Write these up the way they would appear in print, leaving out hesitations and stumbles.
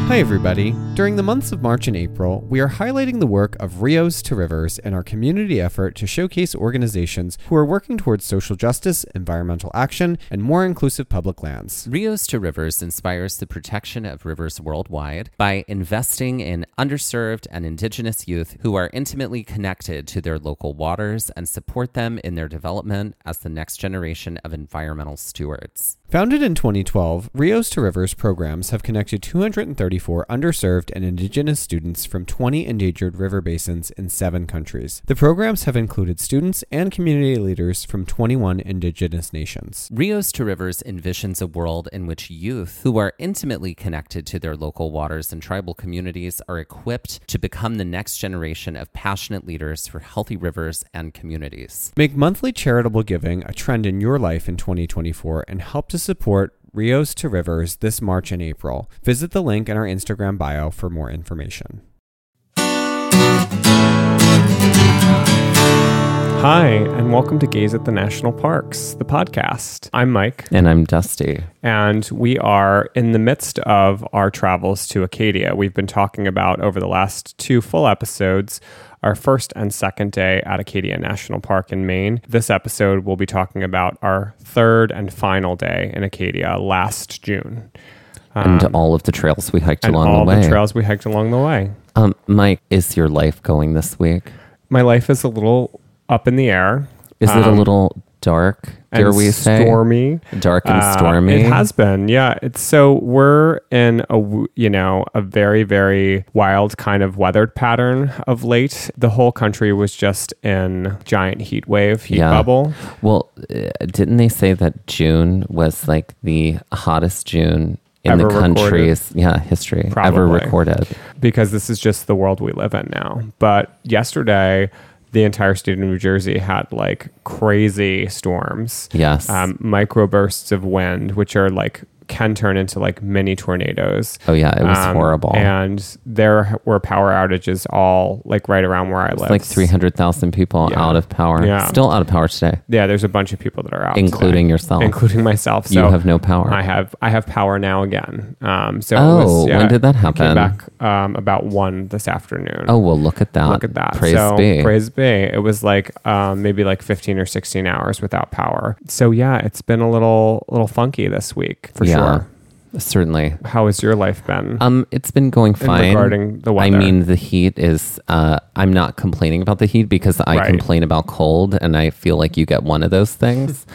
Hi everybody. During the months of March and April, we are highlighting the work of Rios to Rivers in our community effort to showcase organizations who are working towards social justice, environmental action, and more inclusive public lands. Rios to Rivers inspires the protection of rivers worldwide by investing in underserved and indigenous youth who are intimately connected to their local waters and support them in their development as the next generation of environmental stewards. Founded in 2012, Rios to Rivers programs have connected 234 underserved and indigenous students from 20 endangered river basins in 7 countries. The programs have included students and community leaders from 21 indigenous nations. Rios to Rivers envisions a world in which youth who are intimately connected to their local waters and tribal communities are equipped to become the next generation of passionate leaders for healthy rivers and communities. Make monthly charitable giving a trend in your life in 2024 and help to support Rios to Rivers this March and April. Visit the link in our Instagram bio for more information. Hi, and welcome to Gaze at the National Parks, the podcast. I'm Mike. And I'm Dusty. And we are in the midst of our travels to Acadia. We've been talking about, over the last 2 full episodes, our first and second day at Acadia National Park in Maine. This episode, we'll be talking about our third and final day in Acadia last June. And all of the trails we hiked along the way. And all the trails we hiked along the way. Mike, is your life going this week? My life is a little up in the air. Is it a little dark, dare we say? Stormy. Dark and stormy. It has been, yeah. We're in a very, very wild kind of weather pattern of late. The whole country was just in giant heat bubble. Well, didn't they say that June was like the hottest June in ever the country's history ever recorded? Because this is just the world we live in now. But yesterday, the entire state of New Jersey had like crazy storms. Yes. Microbursts of wind, which are like can turn into like mini tornadoes. Oh yeah, it was horrible. And there were power outages all like right around where I live. Like 300,000 people out of power. Yeah. Still out of power today. Yeah, there's a bunch of people that are out, including yourself, including myself. So you have no power. I have power now again. When did that happen? I came back about 1 this afternoon. Oh well, look at that. Praise be. It was like maybe like 15 or 16 hours without power. So yeah, it's been a little funky this week for sure. Certainly. How has your life been? It's been going fine. Regarding the weather. I mean, the heat is, I'm not complaining about the heat because I complain about cold and I feel like you get one of those things.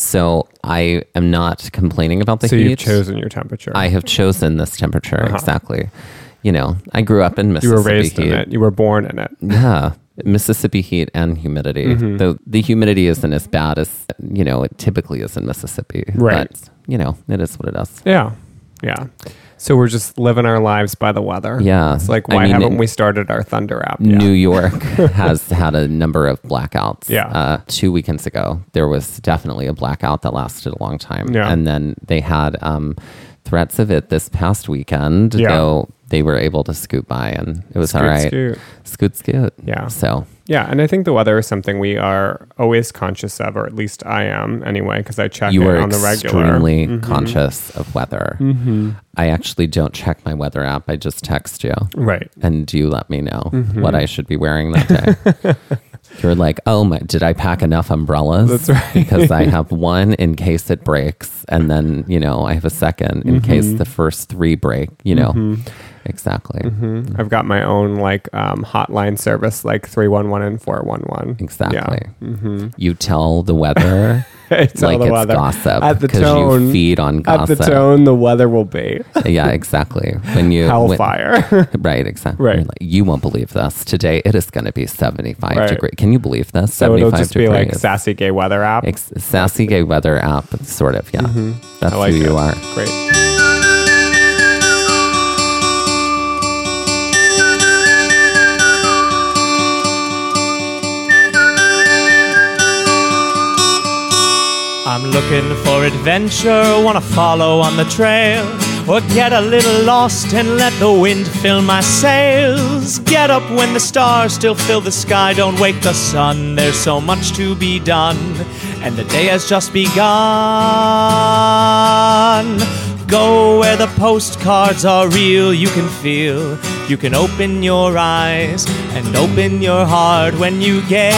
So I am not complaining about the heat. So you've chosen your temperature. I have chosen this temperature, exactly. You know, I grew up in Mississippi. You were raised in it. You were born in it. Yeah. Mississippi heat and humidity. Mm-hmm. Though the humidity isn't as bad as, it typically is in Mississippi. Right. But, it is what it is. Yeah. Yeah. So we're just living our lives by the weather. Yeah. It's like, why haven't we started our Thunder app yet? New York has had a number of blackouts. Yeah. 2 weekends ago, there was definitely a blackout that lasted a long time. Yeah. And then they had threats of it this past weekend, though they were able to scoot by and it was all right. Scoot. Yeah. So. Yeah, and I think the weather is something we are always conscious of, or at least I am anyway, because I check it on the regular. You are extremely conscious of weather. Mm-hmm. I actually don't check my weather app. I just text you. Right. And you let me know what I should be wearing that day. You're like, did I pack enough umbrellas? That's right. Because I have one in case it breaks. And then, I have a second in case the first 3 break, Exactly. Mm-hmm. I've got my own hotline service, like 311 and 411. Exactly. Yeah. Mm-hmm. You tell the weather it's weather. Gossip because you feed on gossip. At the tone, the weather will be. Yeah, exactly. Hellfire. Right, exactly. Right. Like, you won't believe this. Today, it is going to be 75 degrees. Can you believe this? So 75 it'll just degrees. be like Sassy Gay Weather app? Sassy Gay Weather app, sort of, yeah. Mm-hmm. That's who you are. Great. I'm looking for adventure, wanna follow on the trail, or get a little lost and let the wind fill my sails. Get up when the stars still fill the sky, don't wake the sun, there's so much to be done, and the day has just begun. Go where the postcards are real, you can feel. You can open your eyes and open your heart when you gaze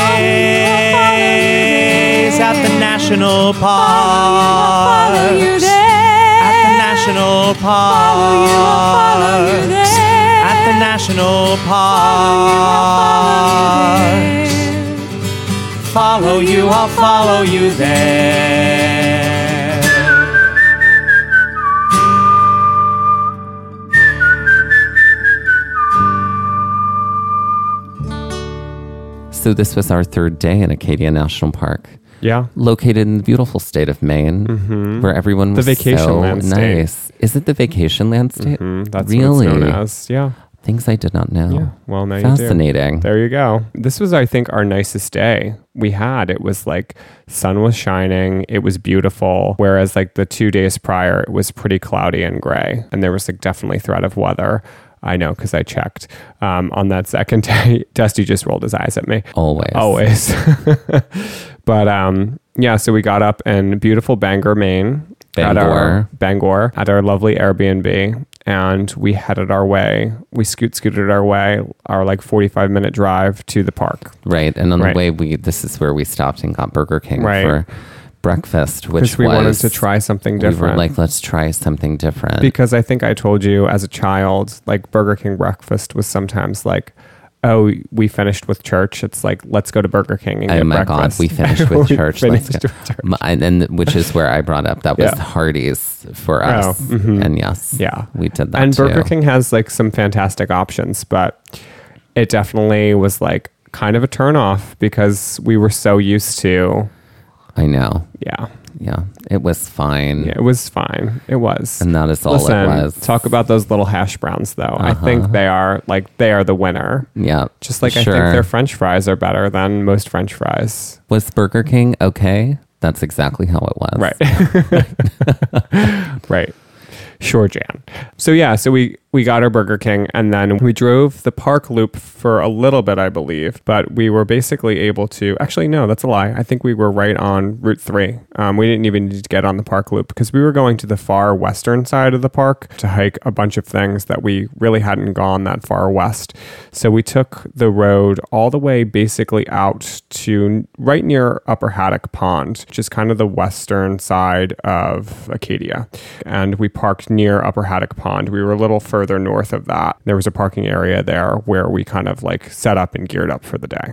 at the national parks. Follow you there. At the national parks. Follow you there. At the national parks. Follow you, I'll follow you there. So this was our third day in Acadia National Park. Yeah. Located in the beautiful state of Maine, where everyone was The vacation so land state. nice. Is it the vacation land state? That's really? what it's known as. Yeah. Things I did not know. Yeah. Well, now you Fascinating. do. There you go. This was, I think, our nicest day we had. It was like sun was shining. It was beautiful. Whereas like the 2 days prior, it was pretty cloudy and gray. And there was like definitely threat of weather. I know because I checked on that second day. Dusty just rolled his eyes at me. Always. But yeah, so we got up in beautiful Bangor, Maine. Bangor at our lovely Airbnb, and we headed our way. We scooted our way, our like 45-minute drive to the park. Right. And on the way, this is where we stopped and got Burger King for breakfast, which we wanted to try something different. We were like, let's try something different. Because I think I told you as a child, like Burger King breakfast was sometimes like, oh, we finished with church. It's like, let's go to Burger King and get breakfast. God, we finished with church. Let's go. And which is where I brought up that was Hardee's for us. And yes, we did that. And too. Burger King has like some fantastic options, but it definitely was like kind of a turn off because we were so used to. I know. Yeah, it was fine. Yeah, it was fine. It was. And that is all it was. Talk about those little hash browns, though. I think they are the winner. Yeah. Just like I think their French fries are better than most French fries. Was Burger King okay? That's exactly how it was. Right. Right. Sure, Jan. So yeah, so we got our Burger King and then we drove the park loop for a little bit, I believe, but we were basically able to, actually, no, that's a lie. I think we were right on Route 3. We didn't even need to get on the park loop because we were going to the far western side of the park to hike a bunch of things that we really hadn't gone that far west. So we took the road all the way basically out to right near Upper Haddock Pond, which is kind of the western side of Acadia. And we parked near Upper Haddock Pond. We were a little further north of that. There was a parking area there where we kind of like set up and geared up for the day.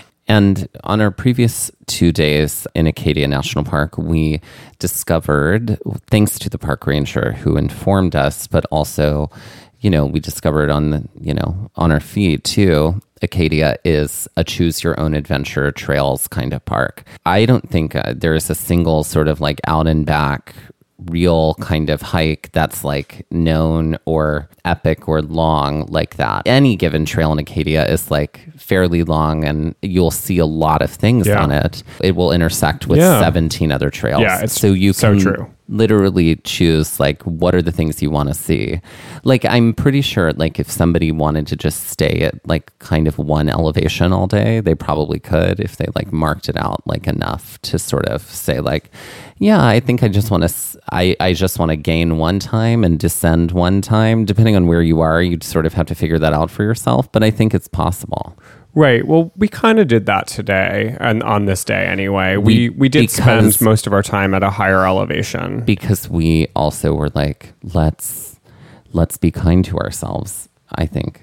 And on our previous 2 days in Acadia National Park, we discovered, thanks to the park ranger who informed us, but also, we discovered on our feed too, Acadia is a choose your own adventure trails kind of park. I don't think there is a single sort of like out and back real kind of hike that's like known or epic or long like that. Any given trail in Acadia is like fairly long and you'll see a lot of things on it. It will intersect with 17 other trails. Yeah, it's so you so can true. Literally choose like what are the things you want to see. Like I'm pretty sure like if somebody wanted to just stay at like kind of one elevation all day, they probably could if they like marked it out like enough to sort of say like, yeah, I think I just want to I just want to gain one time and descend one time. Depending on where you are, you'd sort of have to figure that out for yourself, but I think it's possible. Right. Well, we kind of did that today and on this day anyway. We did spend most of our time at a higher elevation. Because we also were like, let's be kind to ourselves, I think.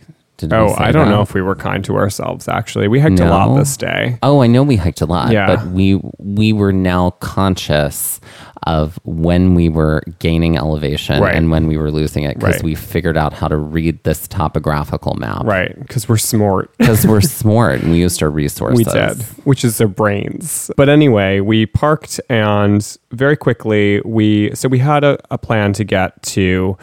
I don't know if we were kind to ourselves, actually. We hiked a lot this day. Oh, I know we hiked a lot, but we were now conscious of when we were gaining elevation and when we were losing it because we figured out how to read this topographical map. Right, because we're smart. Because we're smart and we used our resources. We did, which is our brains. But anyway, we parked and very quickly we had a plan to get to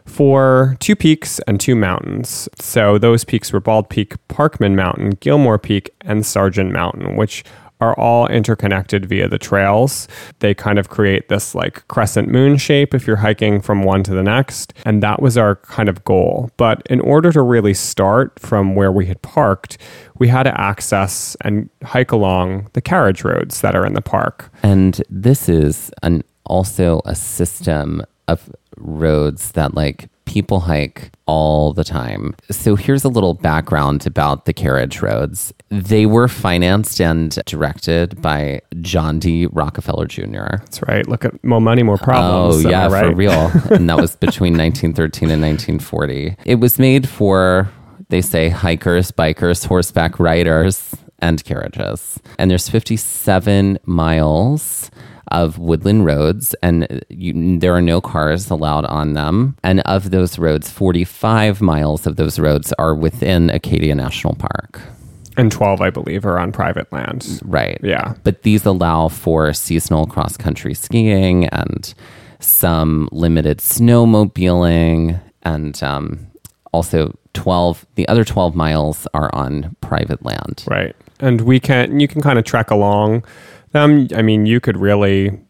for 2 peaks and 2 mountains. So those peaks were Bald Peak, Parkman Mountain, Gilmore Peak, and Sargent Mountain, which are all interconnected via the trails. They kind of create this like crescent moon shape if you're hiking from one to the next. And that was our kind of goal. But in order to really start from where we had parked, we had to access and hike along the carriage roads that are in the park. And this is also a system of roads that like people hike all the time. So here's a little background about the carriage roads. They were financed and directed by John D. Rockefeller Jr. That's right. Look at more money, more problems. Oh, yeah, right? for real. And that was between 1913 and 1940. It was made for, they say, hikers, bikers, horseback riders, and carriages. And there's 57 miles of woodland roads, and there are no cars allowed on them. And of those roads, 45 miles of those roads are within Acadia National Park. And 12, I believe, are on private land. Right. Yeah. But these allow for seasonal cross-country skiing and some limited snowmobiling, and also the other 12 miles are on private land. Right. And you can kind of trek along them. I mean, you could really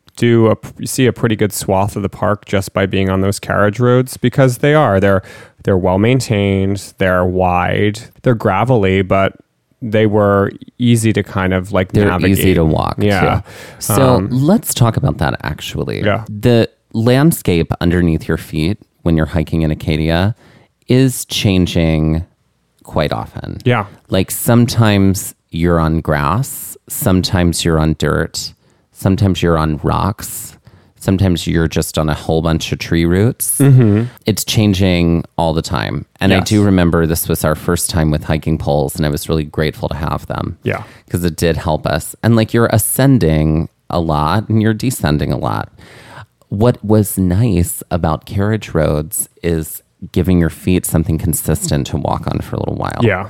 see a pretty good swath of the park just by being on those carriage roads, because they're well maintained, they're wide, they're gravelly, but they were easy to kind of like navigate. They're easy to walk. Yeah. Too. So let's talk about that actually. Yeah. The landscape underneath your feet when you're hiking in Acadia is changing quite often. Yeah. Like sometimes you're on grass, sometimes you're on dirt, sometimes you're on rocks, sometimes you're just on a whole bunch of tree roots. Mm-hmm. It's changing all the time. And yes. I do remember this was our first time with hiking poles, and I was really grateful to have them. Yeah. Because it did help us. And like you're ascending a lot and you're descending a lot. What was nice about carriage roads is giving your feet something consistent to walk on for a little while. Yeah.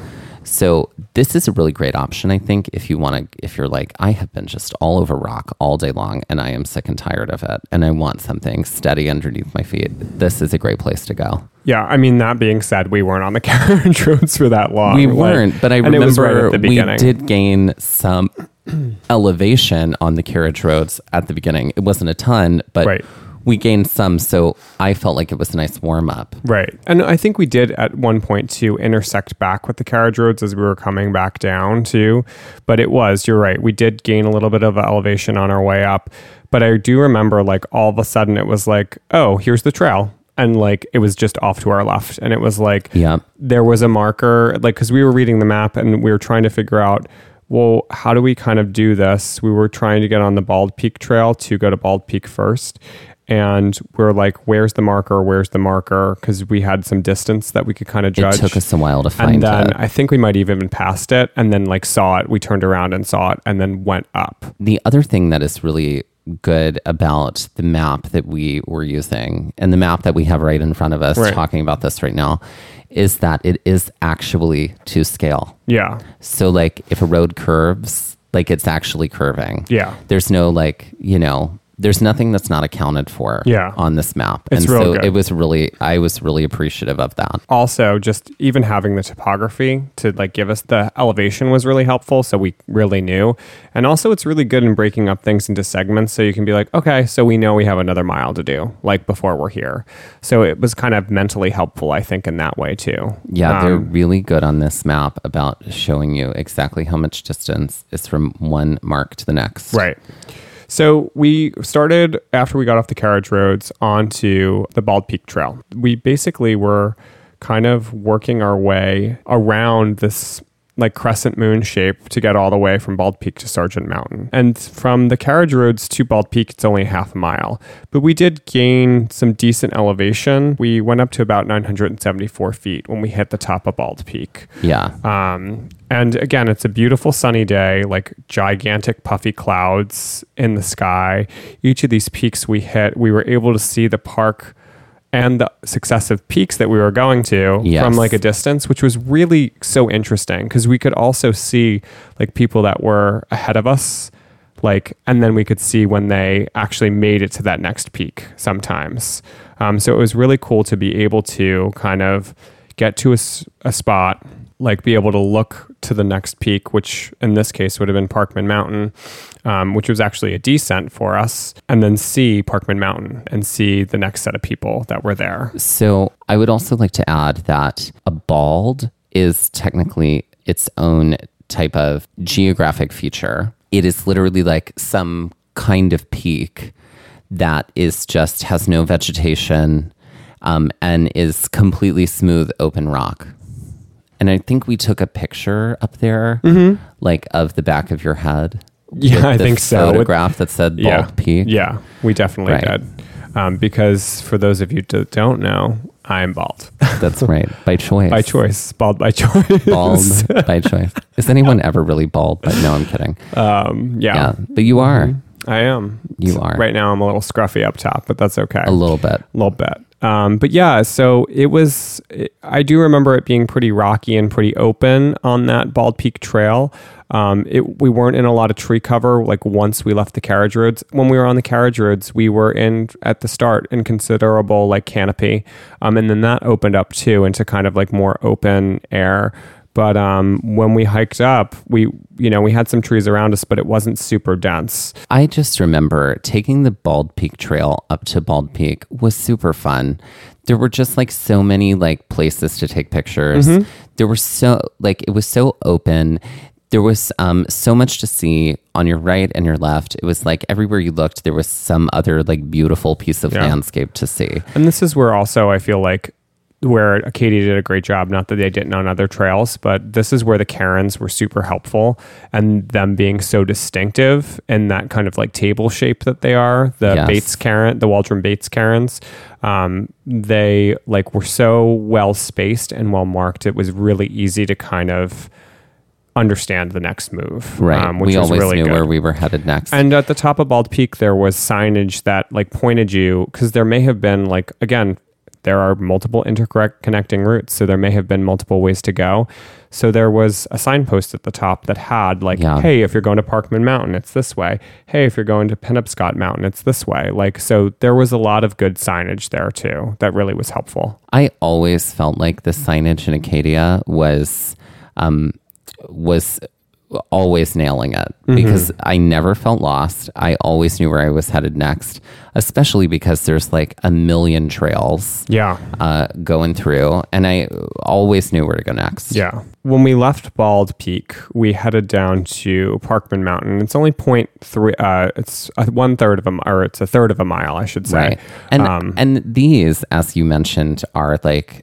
So this is a really great option, I think, if you're like, I have been just all over rock all day long and I am sick and tired of it and I want something steady underneath my feet. This is a great place to go. Yeah. I mean, that being said, we weren't on the carriage roads for that long. We weren't, but I remember right at the we beginning. did gain some elevation on the carriage roads at the beginning. It wasn't a ton, but right. we gained some, so I felt like it was a nice warm-up. Right. And I think we did at one point to intersect back with the carriage roads as we were coming back down too. But you're right, we did gain a little bit of elevation on our way up. But I do remember like all of a sudden it was like, oh, here's the trail. And like it was just off to our left. And it was like, there was a marker, like, because we were reading the map and we were trying to figure out, well, how do we kind of do this? We were trying to get on the Bald Peak Trail to go to Bald Peak first. And we're like, where's the marker? Where's the marker? Because we had some distance that we could kind of judge. It took us a while to find it. And then I think we might even been past it and then like saw it. We turned around and saw it and then went up. The other thing that is really good about the map that we were using and the map that we have right in front of us talking about this right now is that it is actually to scale. Yeah. So like if a road curves, like it's actually curving. Yeah. There's no like, there's nothing that's not accounted for on this map. It's and real so good. I was really appreciative of that. Also, just even having the topography to like give us the elevation was really helpful. So we really knew. And also it's really good in breaking up things into segments. So you can be like, okay, so we know we have another mile to do like before we're here. So it was kind of mentally helpful, I think, in that way too. Yeah, they're really good on this map about showing you exactly how much distance is from one mark to the next. Right. So we started, after we got off the carriage roads, onto the Bald Peak Trail. We basically were kind of working our way around this like crescent moon shape to get all the way from Bald Peak to Sargent Mountain. And from the carriage roads to Bald Peak, it's only half a mile. But we did gain some decent elevation. We went up to about 974 feet when we hit the top of Bald Peak. Yeah. And again, it's a beautiful sunny day, like gigantic puffy clouds in the sky. Each of these peaks we hit, we were able to see the park and the successive peaks that we were going to from like a distance, which was really so interesting because we could also see like people that were ahead of us, like, and then we could see when they actually made it to that next peak sometimes. So it was really cool to be able to kind of get to a spot, like be able to look to the next peak, which in this case would have been Parkman Mountain, which was actually a descent for us, and then see Parkman Mountain and see the next set of people that were there. So I would also like to add that a bald is technically its own type of geographic feature. It is literally like some kind of peak that is just has no vegetation and is completely smooth open rock. And I think we took a picture up there, like of the back of your head. Yeah, I think so. Photograph that said Bald Peak. Yeah, we definitely did. Because for those of you that don't know, I'm bald. That's right. By choice. By choice. Bald by choice. Bald by choice. Is anyone ever really bald? But no, I'm kidding. Yeah. But you are. I am. You are. Right now I'm a little scruffy up top, but that's okay. A little bit. But yeah, so I do remember it being pretty rocky and pretty open on that Bald Peak Trail. We weren't in a lot of tree cover, like once we left the carriage roads. When we were on the carriage roads, we were at the start in considerable like canopy. And then that opened up too into kind of like more open air. But when we hiked up, we had some trees around us, but it wasn't super dense. I just remember taking the Bald Peak Trail up to Bald Peak was super fun. There were just like so many like places to take pictures. There were it was so open. There was so much to see on your right and your left. It was like everywhere you looked, there was some other like beautiful piece of landscape to see. And this is where also I feel like where Acadia did a great job, not that they didn't on other trails, but this is where the cairns were super helpful, and them being so distinctive in that kind of like table shape that they are, the Bates cairn, the Waldron Bates cairns, they like were so well spaced and well marked. It was really easy to kind of understand the next move. Right. Which we was always really knew good. where we were headed next. And at the top of Bald Peak, there was signage that like pointed you, because there may have been like, again, there are multiple interconnecting routes, so there may have been multiple ways to go. So there was a signpost at the top that had like, hey, if you're going to Parkman Mountain, it's this way. Hey, if you're going to Penobscot Mountain, it's this way. Like, so there was a lot of good signage there too that really was helpful. I always felt like the signage in Acadia was always nailing it, because I never felt lost. I always knew where I was headed next, especially because there's like a million trails going through, and I always knew where to go next. Yeah. When we left Bald Peak, we headed down to Parkman Mountain. It's only 0.3, it's a third of a mile, I should say. Right. And these, as you mentioned, are like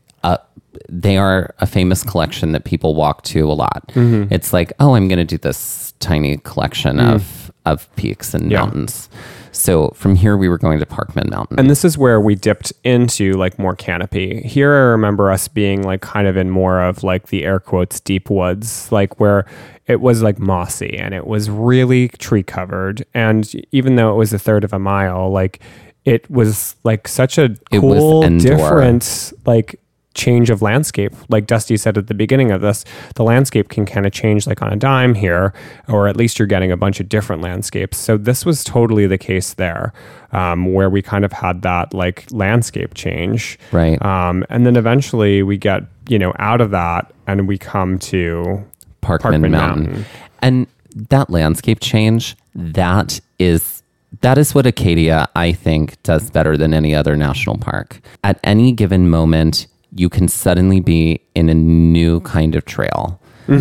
they are a famous collection that people walk to a lot. It's like, oh, I'm going to do this tiny collection of peaks and mountains. So from here, we were going to Parkman Mountain. And this is where we dipped into like more canopy. Here, I remember us being like kind of in more of like the air quotes deep woods, like where it was like mossy and it was really tree covered. And even though it was a third of a mile, like it was like such a cool, different, like change of landscape. Like Dusty said at the beginning of this, the landscape can kind of change like on a dime here, or at least you're getting a bunch of different landscapes. So this was totally the case there, where we kind of had that like landscape change. Right. And then eventually we get, out of that and we come to Parkman Mountain. And that landscape change, that is what Acadia, I think, does better than any other national park. At any given moment, you can suddenly be in a new kind of trail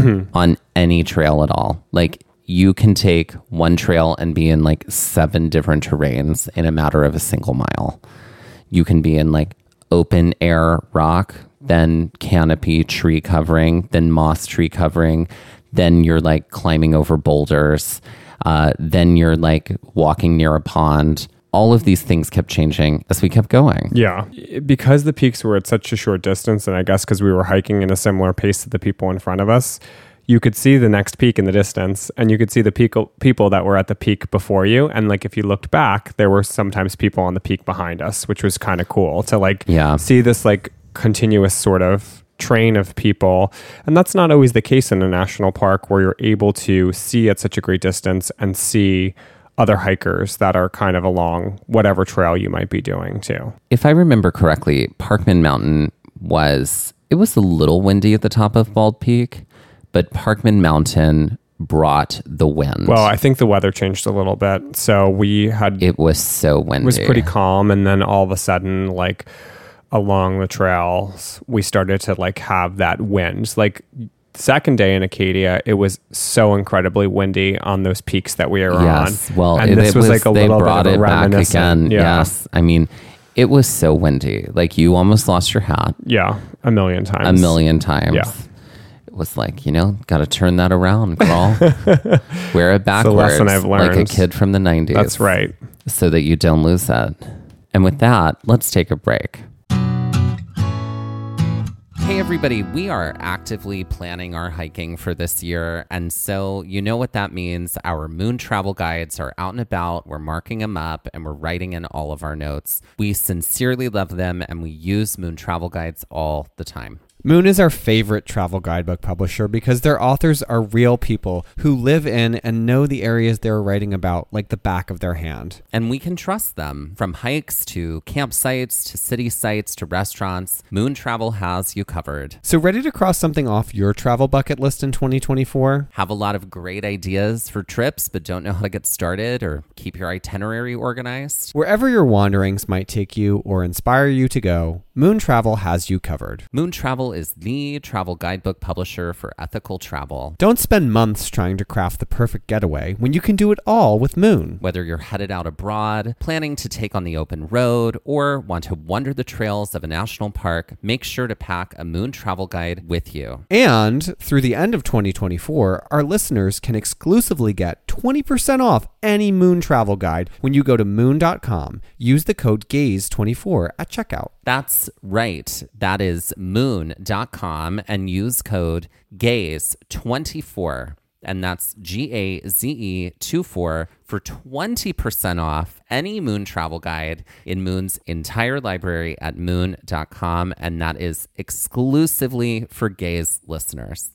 on any trail at all. Like you can take one trail and be in like 7 different terrains in a matter of a single mile. You can be in like open air rock, then canopy tree covering, then moss tree covering. Then you're like climbing over boulders. Then you're like walking near a pond. All of these things kept changing as we kept going. Yeah. Because the peaks were at such a short distance, and I guess because we were hiking in a similar pace to the people in front of us, you could see the next peak in the distance, and you could see the people that were at the peak before you. And like if you looked back, there were sometimes people on the peak behind us, which was kind of cool to like see this like continuous sort of train of people. And that's not always the case in a national park where you're able to see at such a great distance and see other hikers that are kind of along whatever trail you might be doing too. If I remember correctly, Parkman Mountain was a little windy at the top of Bald Peak, but Parkman Mountain brought the wind. Well, I think the weather changed a little bit. So it was so windy. It was pretty calm. And then all of a sudden, like along the trails, we started to like have that wind. Like second day in Acadia, it was so incredibly windy on those peaks that we were Yes. on. Well, and this was like a they little brought bit of a it back reminiscent. again. Yeah. Yes. I mean, it was so windy. Like you almost lost your hat Yeah. A million times. a million times. Yeah. It was like, got to turn that around, girl. Wear it backwards. lesson I've Like a learned. kid from the 90s. That's right. So that you don't lose that. And with that, let's take a break. Hey everybody, we are actively planning our hiking for this year, and so you know what that means. Our Moon travel guides are out and about, we're marking them up, and we're writing in all of our notes. We sincerely love them, and we use Moon travel guides all the time. Moon is our favorite travel guidebook publisher because their authors are real people who live in and know the areas they're writing about like the back of their hand. And we can trust them. From hikes to campsites to city sites to restaurants, Moon Travel has you covered. So ready to cross something off your travel bucket list in 2024? Have a lot of great ideas for trips, but don't know how to get started or keep your itinerary organized? Wherever your wanderings might take you or inspire you to go, Moon Travel has you covered. Moon Travel is the travel guidebook publisher for ethical travel. Don't spend months trying to craft the perfect getaway when you can do it all with Moon. Whether you're headed out abroad, planning to take on the open road, or want to wander the trails of a national park, make sure to pack a Moon travel guide with you. And through the end of 2024, our listeners can exclusively get 20% off any Moon travel guide when you go to moon.com. Use the code GAZE24 at checkout. That's right. That is moon.com and use code GAZE24. And that's GAZE24 for 20% off any Moon travel guide in Moon's entire library at moon.com. And that is exclusively for Gaze listeners.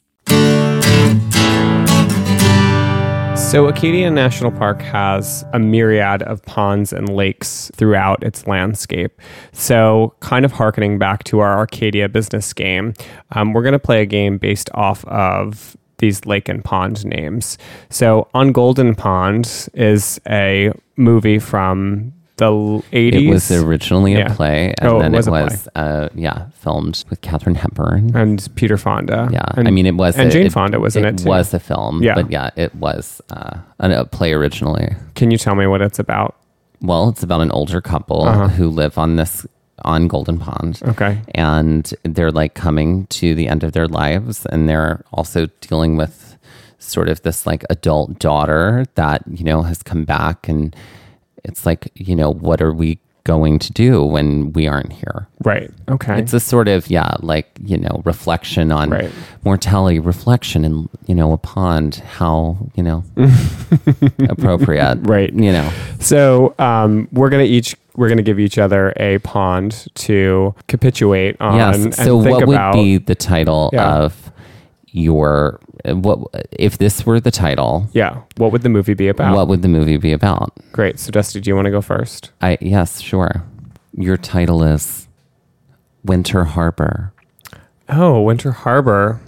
So Acadia National Park has a myriad of ponds and lakes throughout its landscape. So kind of hearkening back to our Arcadia business game, we're going to play a game based off of these lake and pond names. So On Golden Pond is a movie from the 80s. It was originally a play, and then it was filmed with Katharine Hepburn. And Peter Fonda. Yeah, and, I mean, it was... And Jane Fonda was in it, too. It was a film, but yeah, it was a play originally. Can you tell me what it's about? Well, it's about an older couple who live on Golden Pond. Okay. And they're like coming to the end of their lives, and they're also dealing with sort of this like adult daughter that, has come back, and it's like, what are we going to do when we aren't here? Right. Okay. It's a sort of, reflection on mortality, reflection in, a pond, how, appropriate. Right. So we're going to give each other a pond to capitulate on. Yes. So what would be the title of your... if this were the title? Yeah. What would the movie be about? What would the movie be about? Great. So Dusty, do you want to go first? Yes, sure. Your title is Winter Harbor. Oh, Winter Harbor.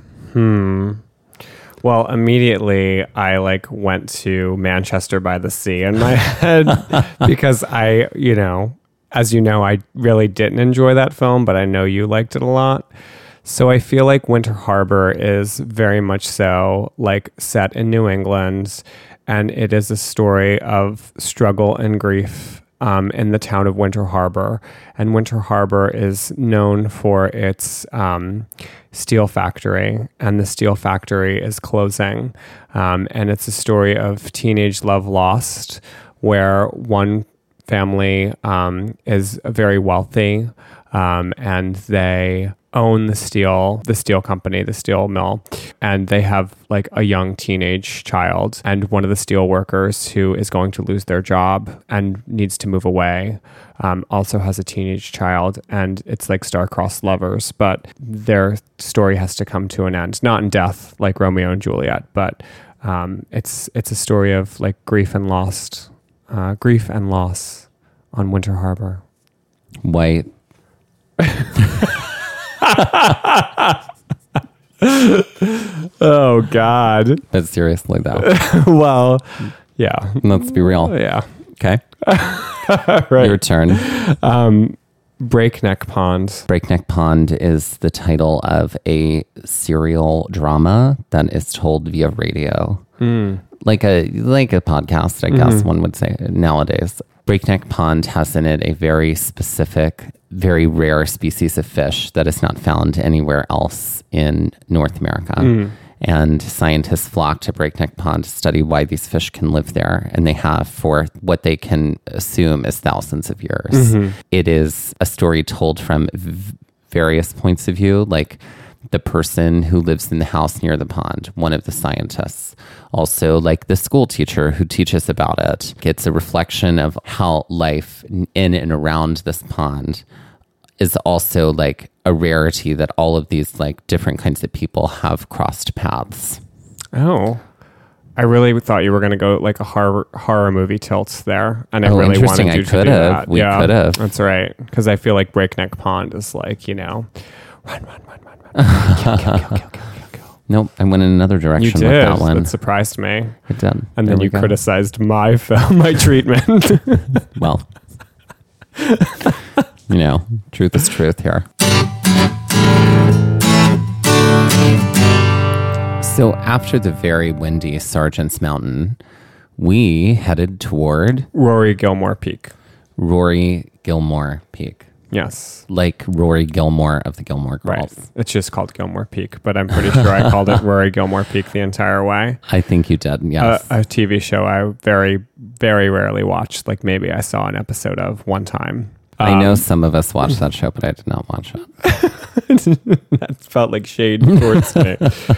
Well, immediately I went to Manchester by the Sea in my head because I really didn't enjoy that film, but I know you liked it a lot. So I feel like Winter Harbor is very much so set in New England, and it is a story of struggle and grief in the town of Winter Harbor. And Winter Harbor is known for its steel factory, and the steel factory is closing. And it's a story of teenage love lost, where one family is very wealthy, and they own the steel company, the steel mill, and they have a young teenage child, and one of the steel workers who is going to lose their job and needs to move away also has a teenage child, and it's star-crossed lovers, but their story has to come to an end, not in death like Romeo and Juliet, but it's a story of grief and loss on Winter Harbor. White. Oh God. But seriously though. Well, yeah. Let's be real. Yeah. Okay. Right. Your turn. Breakneck Pond. Breakneck Pond is the title of a serial drama that is told via radio. Like a podcast, I guess one would say nowadays. Breakneck Pond has in it a very specific, very rare species of fish that is not found anywhere else in North America. And scientists flock to Breakneck Pond to study why these fish can live there. And they have for what they can assume is thousands of years. It is a story told from various points of view, like the person who lives in the house near the pond, one of the scientists. Also, like the school teacher who teaches about it. It's a reflection of how life in and around this pond is also like a rarity, that all of these like different kinds of people have crossed paths. Oh, I really thought you were going to go like a horror movie tilts there, and I really wanted you to do that. We could have. That's right, because I feel like Breakneck Pond is like, you know, run, kill. Nope, I went in another direction You did. with that one. It surprised me. It did. And There then we you go. criticized my film, my treatment. Well, you know, truth is truth here. So after the very windy Sargent's Mountain, we headed toward Rory Gilmore Peak. Rory Gilmore Peak. Yes. Like Rory Gilmore of the Gilmore Girls. Right. It's just called Gilmore Peak, but I'm pretty sure I called it Rory Gilmore Peak the entire way. I think you did, yes. A TV show I very, very rarely watched. Like maybe I saw an episode of one time. I know some of us watched that show, but I did not watch it. That felt like shade towards me.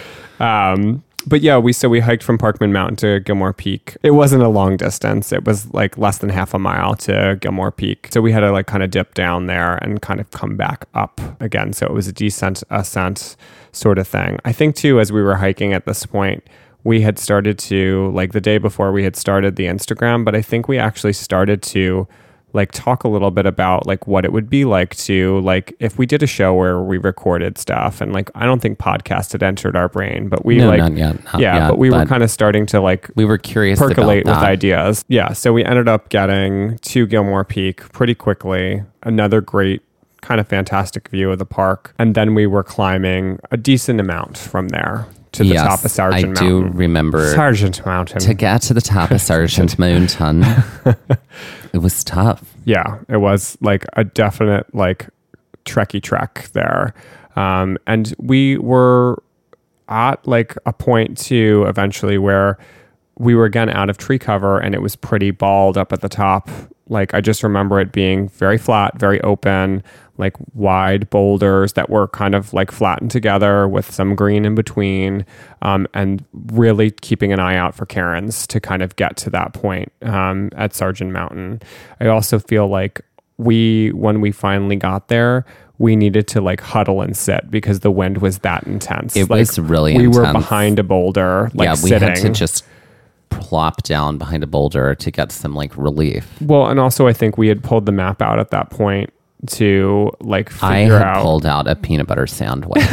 But yeah, we hiked from Parkman Mountain to Gilmore Peak. It wasn't a long distance. It was like less than half a mile to Gilmore Peak. So we had to like kind of dip down there and kind of come back up again. So it was a descent, ascent sort of thing. I think too, as we were hiking at this point, we had started to, like the day before we had started the Instagram, but I think we actually started to like talk a little bit about like what it would be like to like if we did a show where we recorded stuff, and like I don't think podcast had entered our brain, but we Not yet. But we were kind of starting to like we were curious percolate about with that. ideas. Yeah, so we ended up getting to Gilmore Peak pretty quickly. Another great kind of fantastic view of the park, and then we were climbing a decent amount from there to the top of Sargent I Mountain. do remember Sargent Mountain. to get to the top of Sargent Mountain. It was tough. Yeah, it was like a definite like trekky trek there. And we were at like a point too eventually where we were again out of tree cover and it was pretty bald up at the top. Like I just remember it being very flat, very open, like wide boulders that were kind of like flattened together with some green in between, and really keeping an eye out for cairns to kind of get to that point at Sargent Mountain. I also feel like when we finally got there, we needed to like huddle and sit because the wind was that intense. It like, was really we intense. were behind a boulder, like yeah, we sitting. had to just plop down behind a boulder to get some like relief. Well, and also I think we had pulled the map out at that point to like I figure had out. pulled out a peanut butter sandwich.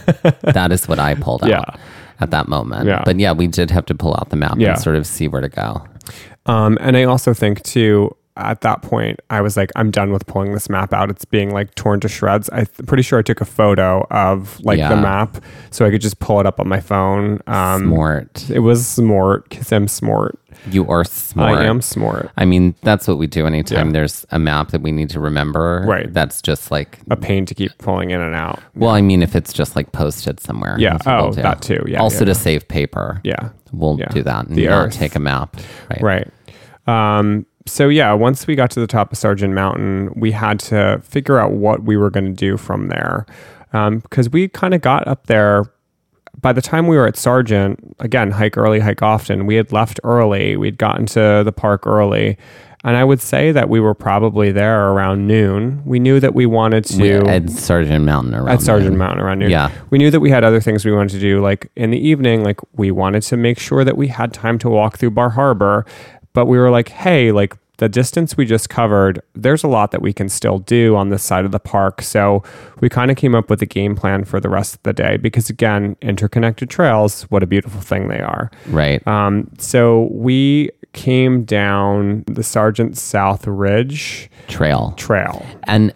That is what I pulled out Yeah. at that moment. Yeah. But yeah, we did have to pull out the map Yeah. and sort of see where to go. And I also think too, at that point, I was like, I'm done with pulling this map out. It's being like torn to shreds. I'm pretty sure I took a photo of like Yeah. the map so I could just pull it up on my phone. Smart. It was smart because I'm smart. You are smart. I am smart. I mean, that's what we do anytime Yeah. there's a map that we need to remember. Right. That's just like, A pain to keep pulling in and out. well, I mean, if it's just like posted somewhere. Yeah. that's what Oh, we'll do. that too. Yeah. Also yeah. to save paper. Yeah. We'll Yeah. do that and The not earth. take a map. Right. Right. So yeah, once we got to the top of Sargent Mountain, we had to figure out what we were going to do from there. Because we kind of got up there. By the time we were at Sargent, again, hike early, hike often, we had left early. We'd gotten to the park early. And I would say that we were probably there around noon. We knew that we wanted to... At Sargent Mountain around At Sargent noon. Mountain around noon. Yeah. We knew that we had other things we wanted to do. Like in the evening, like we wanted to make sure that we had time to walk through Bar Harbor. But we were like, hey, like the distance we just covered, there's a lot that we can still do on this side of the park. So we kind of came up with a game plan for the rest of the day because again, interconnected trails, what a beautiful thing they are. Right. So we came down the Sargent South Ridge Trail. Trail. And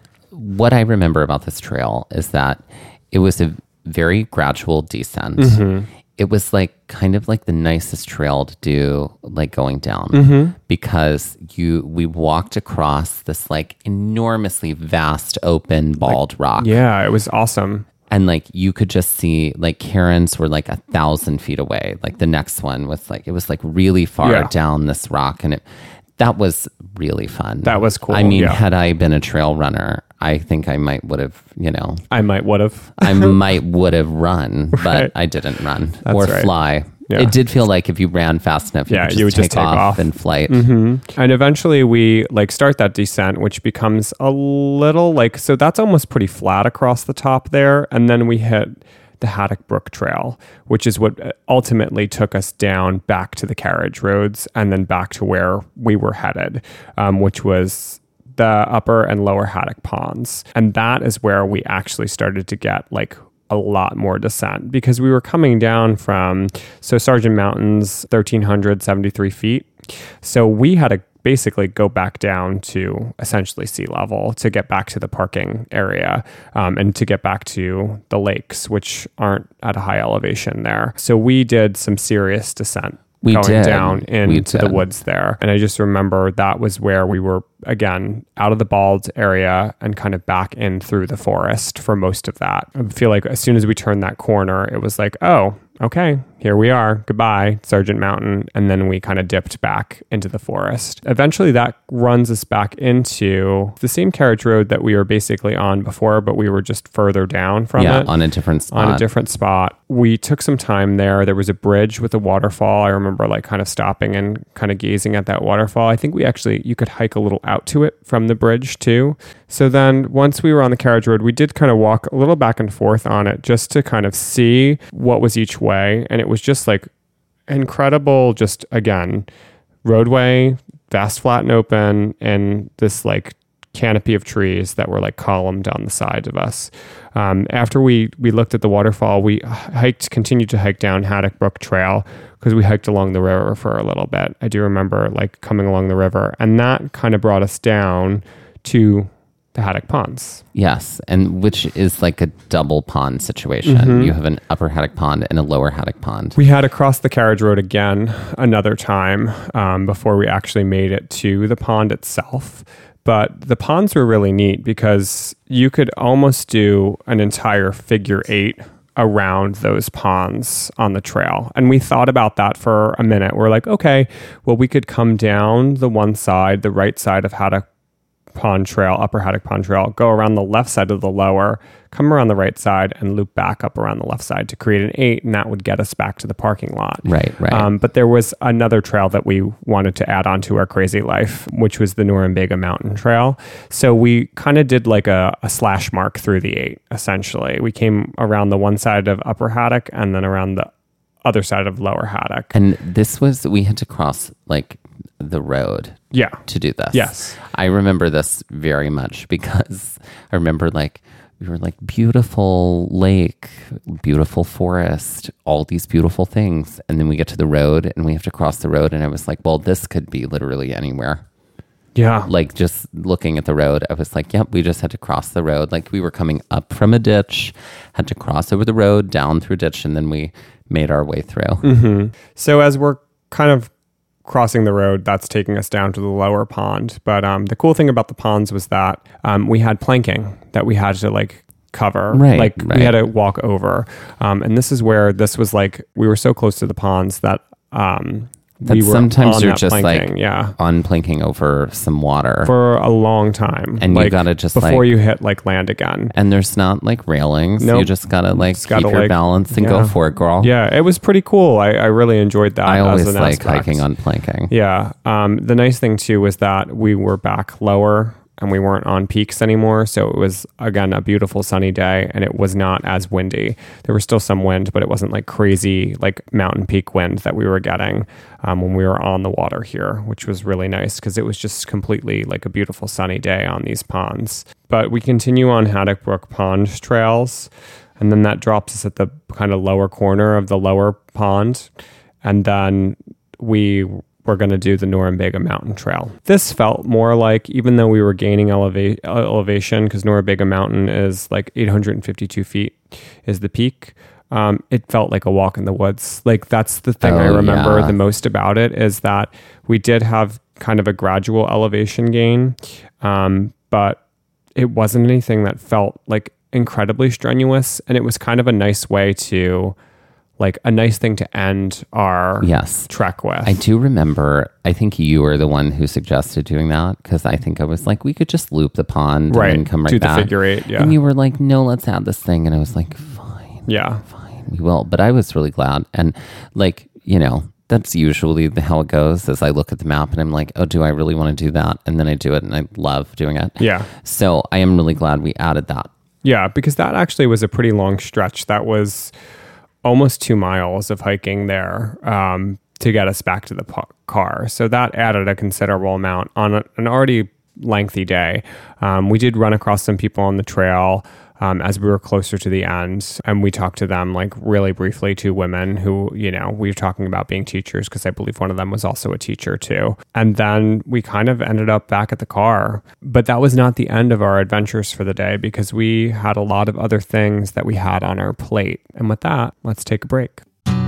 what I remember about this trail is that it was a very gradual descent. It was like kind of like the nicest trail to do, like going down, because we walked across this like enormously vast, open, bald rock. Yeah, it was awesome. And like you could just see like cairns were like 1,000 feet away. Like the next one was like, it was like really far down this rock, and that was really fun. That was cool. I mean, had I been a trail runner, I think I might would have, I might would have. I might would have run, but Right. I didn't run That's right. fly. Yeah. It did feel like if you ran fast enough, you would just take off in flight. And eventually we like start that descent, which becomes a little like, so that's almost pretty flat across the top there. And then we hit the Haddock Brook Trail, which is what ultimately took us down back to the carriage roads and then back to where we were headed, which was the upper and lower Haddock Ponds. And that is where we actually started to get like a lot more descent, because we were coming down from, so Sargent Mountain's 1,373 feet. So we had to basically go back down to essentially sea level to get back to the parking area, and to get back to the lakes, which aren't at a high elevation there. So we did some serious descent down into the woods there. And I just remember that was where we were, again, out of the bald area and kind of back in through the forest for most of that. I feel like as soon as we turned that corner, it was like, oh, okay, here we are. Goodbye, Sargent Mountain. And then we kind of dipped back into the forest. Eventually, that runs us back into the same carriage road that we were basically on before, but we were just further down from it. On a different spot. We took some time there. There was a bridge with a waterfall. I remember like kind of stopping and kind of gazing at that waterfall. I think you could hike a little out to it from the bridge too. So then once we were on the carriage road, we did kind of walk a little back and forth on it just to kind of see what was each way. And it was just like incredible, just again, roadway, vast, flat and open, and this like canopy of trees that were like columned on the side of us. After we looked at the waterfall, we continued to hike down Haddock Brook Trail, because we hiked along the river for a little bit. I do remember like coming along the river, and that kind of brought us down to the Haddock Ponds. Yes, and which is like a double pond situation. You have an upper Haddock Pond and a lower Haddock Pond. We had to cross the carriage road again another time before we actually made it to the pond itself. But the ponds were really neat because you could almost do an entire figure 8 around those ponds on the trail. And we thought about that for a minute. We're like, okay, well, we could come down the one side, the right side of Haddock Pond Trail, Upper Haddock Pond Trail, go around the left side of the lower, come around the right side, and loop back up around the left side to create an 8, and that would get us back to the parking lot. Right. But there was another trail that we wanted to add on to our crazy life, which was the Norumbega Mountain Trail. So we kind of did like a slash mark through the 8, essentially. We came around the one side of Upper Haddock and then around the other side of Lower Haddock. And we had to cross like the road to do this. Yes. I remember this very much because I remember like we were like beautiful lake, beautiful forest, all these beautiful things. And then we get to the road and we have to cross the road. And I was like, well, this could be literally anywhere. Yeah. Like just looking at the road, I was like, yep, we just had to cross the road. Like we were coming up from a ditch, had to cross over the road, down through a ditch, and then we made our way through. So as we're kind of crossing the road, that's taking us down to the lower pond. But the cool thing about the ponds was that we had planking that we had to like cover. Right. We had to walk over. And this is where this was like, we were so close to the ponds that we were sometimes on you're that just planking, like on planking over some water for a long time. And like, you gotta just before you hit like land again. And there's not like railings. Nope. You just gotta like keep your like, balance and go for it, girl. Yeah, it was pretty cool. I really enjoyed that. I always as an like aspect. hiking on planking. Yeah. The nice thing too was that we were back lower and we weren't on peaks anymore. So it was, again, a beautiful sunny day, and it was not as windy. There was still some wind, but it wasn't like crazy, like mountain peak wind that we were getting when we were on the water here, which was really nice because it was just completely like a beautiful sunny day on these ponds. But we continue on Haddock Brook Pond trails, and then that drops us at the kind of lower corner of the lower pond. And then we we're going to do the Norumbega Mountain Trail. This felt more like, even though we were gaining elevation, because Norumbega Mountain is like 852 feet is the peak. It felt like a walk in the woods. Like that's the thing I remember the most about it, is that we did have kind of a gradual elevation gain, but it wasn't anything that felt like incredibly strenuous. And it was kind of a nice way to, like, a nice thing to end our trek with. I do remember, I think you were the one who suggested doing that, because I think I was like, we could just loop the pond and then come right do back. The figure eight, yeah. And you were like, no, let's add this thing. And I was like, fine. Yeah. Fine, we will. But I was really glad. And like, you know, that's usually how it goes, as I look at the map and I'm like, oh, do I really want to do that? And then I do it and I love doing it. Yeah. So I am really glad we added that. Yeah, because that actually was a pretty long stretch. That was almost 2 miles of hiking there to get us back to the car. So that added a considerable amount on an already lengthy day. We did run across some people on the trail as we were closer to the end, and we talked to them like really briefly, 2 women who, you know, we were talking about being teachers, because I believe one of them was also a teacher too. And then we kind of ended up back at the car. But that was not the end of our adventures for the day, because we had a lot of other things that we had on our plate. And with that, let's take a break.